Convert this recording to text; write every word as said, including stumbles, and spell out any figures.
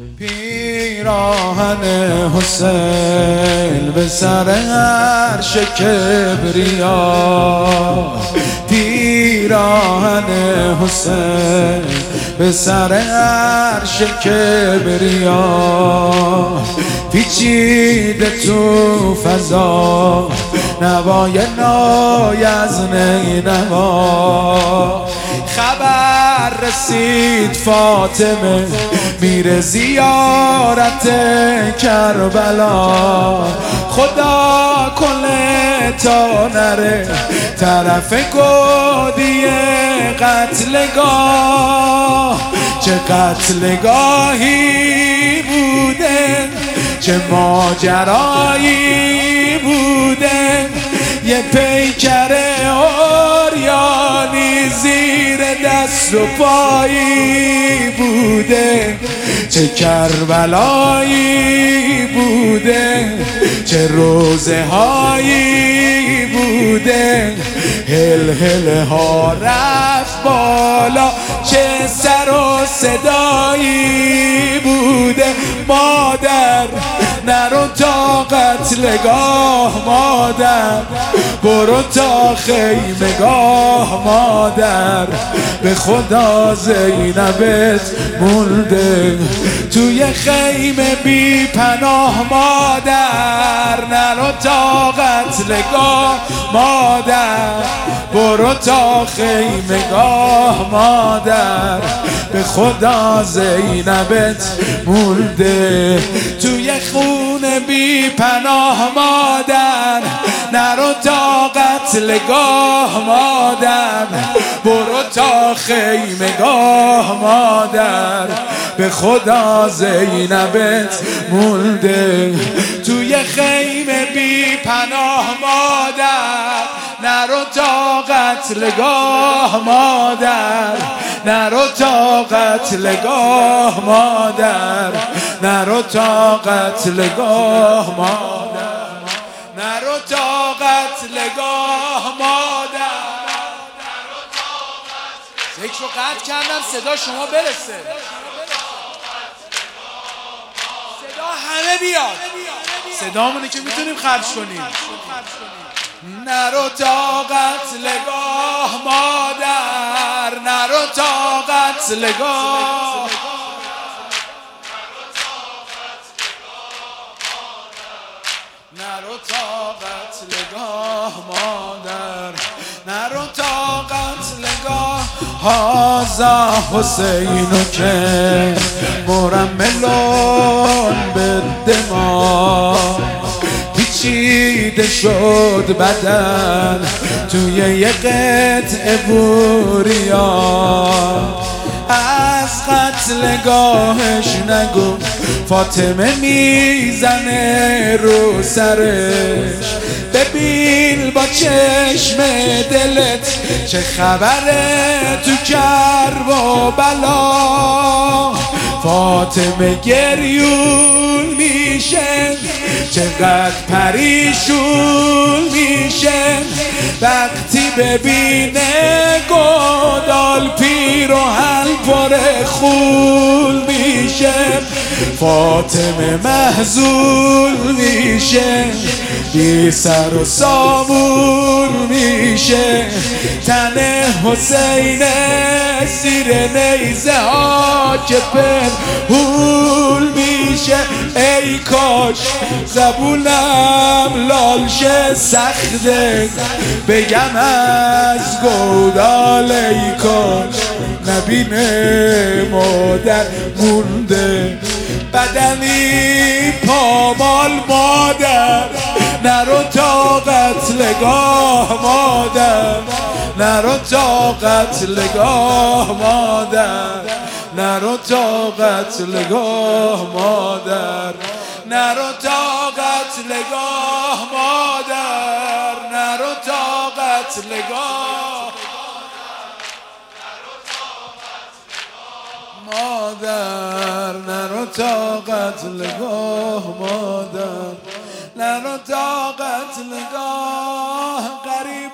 پیراهن حسین به سر عرش کبریا، پیراهن حسین به سر عرش کبریا، پیچیده تو فضا نوای نای از نینوا. خبر رسید فاطمه میره زیارت کربلا، خدا کنه تا نره طرف گودی قتلگاه. چه قتلگاهی بوده، چه ماجرایی بوده، یه پیکر عریانی زیر دست و پایی بوده. چه کربلایی بوده، چه روزه هایی بوده، هل هل ها رفت بالا، چه سر و صدایی بوده. مادر نرو تا قتلگاه، مادر برو تا خیمگاه، مادر به خدا زینبت مونده توی خیمه بی پناه. مادر نرو تا قتلگاه، مادر برو تا خیمگاه، مادر به خدا زینبت مونده توی خونه بی پناه. مادر نرو تا قتلگاه، مادر برو تا خیمگاه، مادر به خدا زینبت مونده توی خیمه بی پناه. مادر نرو تا قتلگاه، مادر نرو تا قتلگاه، مادر نرو تا قتلگاه، مادر نرو تا قتلگاه، مادر. ذکر رو قطع کردم صدا شما برسه، صدا همه بیاد، صدامونه که میتونیم خرج کنیم. نرو تا قتلگاه، مادر نرو تا قتلگاه، نرو تا قتلگاه، مادر نرو تا قتلگاه. هازا حسینو که مرملون به دماغ، پیچیده شد بدن توی یه قطعه بوریا. از قتلگاهش نگو فاطمه میزنه رو سرش، ببین با چشم دلت چه خبره تو کرب و بلا. فاطمه گریون میشه، چقدر پریشون میشه وقتی ببینه گودال پیر و حل پر خون میشه. فاطمه محزون میشه، بی سر و سامون میشه. تن حسین زیر نیزه ها که پنهون میشه. ای کاش زبونم لال شه، سخته بگم از گودال. ای کاش نبینه مادر مونده بدنی پامال. مادر نرو تا قتلگاه، مادر نرو تا قتلگاه، مادر نرو تا قتلگاه، مادر نرو تا قتلگاه، مادر نرو تا قتلگاه، مادر نرو تا قتلگاه، مادر نرو تا قتلگاه. قریب